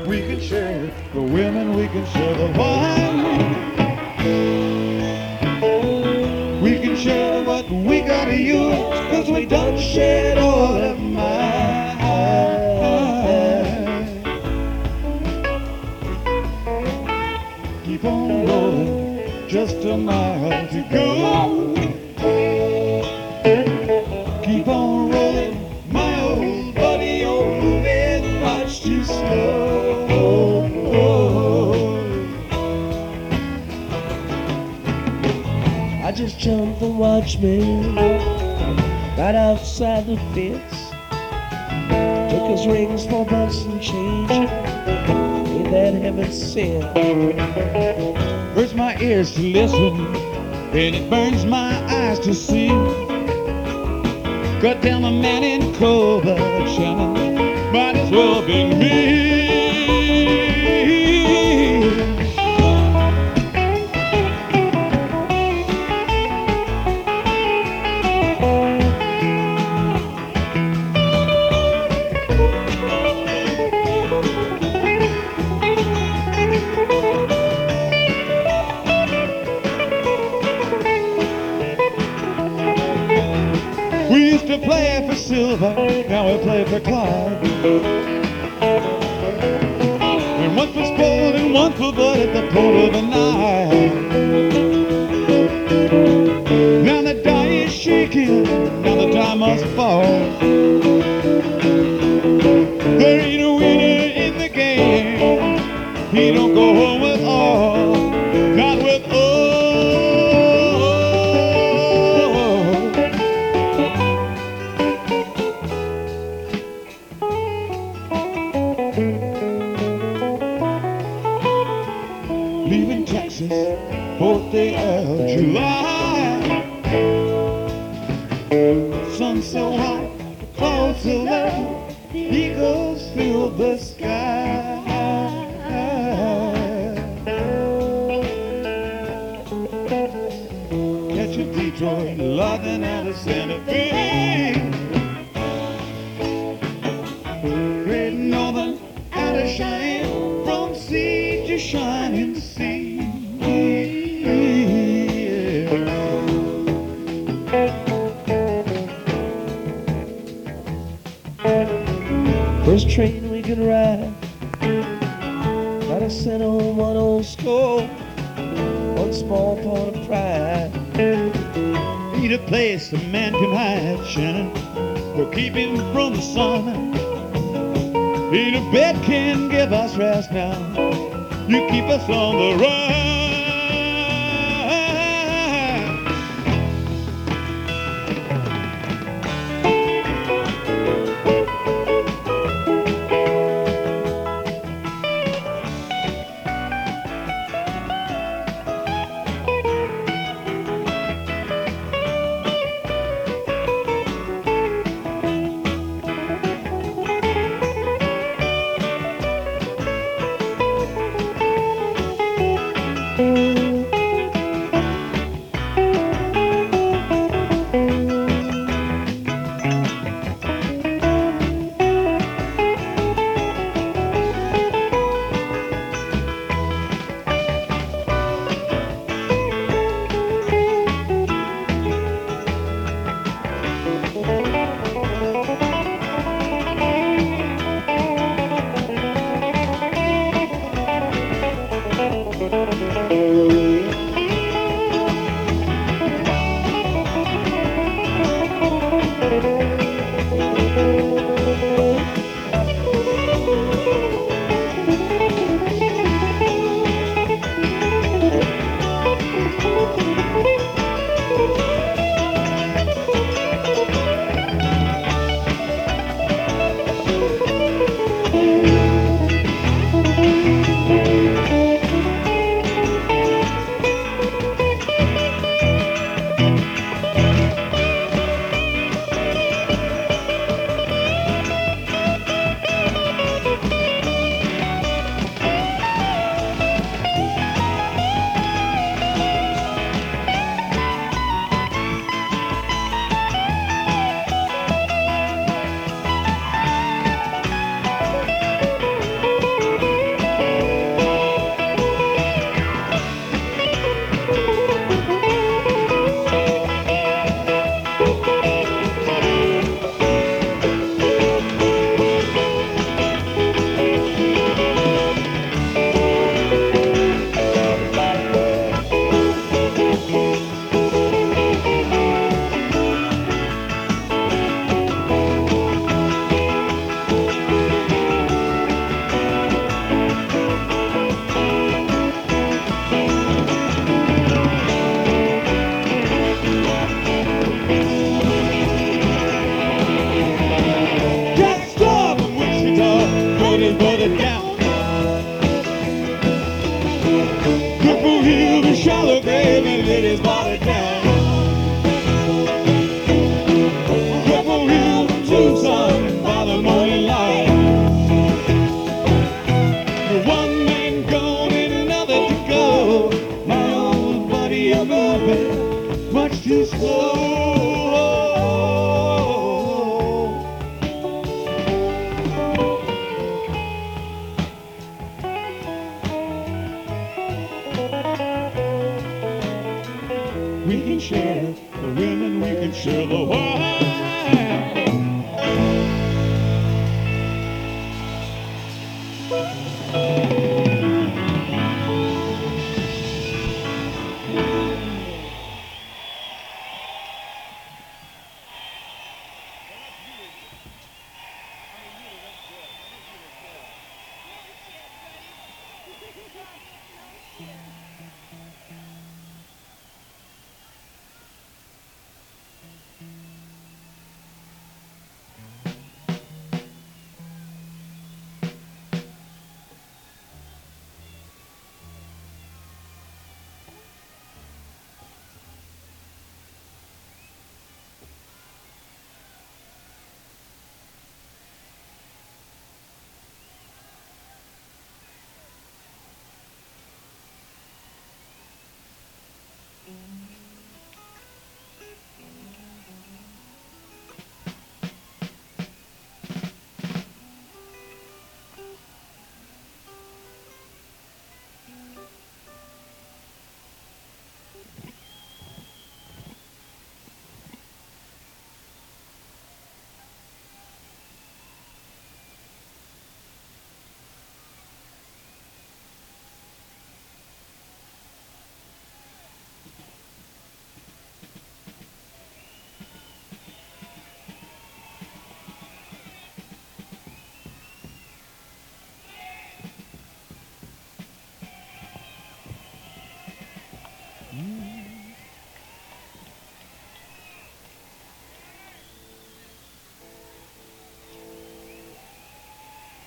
we can share the women, we can share the wine. We can share what we gotta use, 'cause we done shared all of mine. Keep on rolling, just a mile to go. Keep on rolling, my old buddy, you're moving much too slow. I just jumped the watchman right outside the fence. Took his rings for bucks and change. Ain't that heaven sent? Hurts my ears to listen, and it burns my eyes to see. Cut down the man in Clover, Shannon, might as well be me. We used to play for silver, now we play for Clyde. And one for sport and one for bud at the port of the night. Now the die is shaking, now the die must fall. There ain't a winner in the game, he don't go home with all, not with all. Leaving Texas, 4th day of July. Sun so hot, clouds so low, eagles fill the sky. Catch a Detroit, London, and a Santa Fe. Great Northern, out of Cheyenne, from sea to shining sea. First train we can ride, gotta send home one old score, one small part of pride. Need a place a man can hide, Shannon, we'll keep him from the sun. Ain't a bed can give us rest now, you keep us on the run.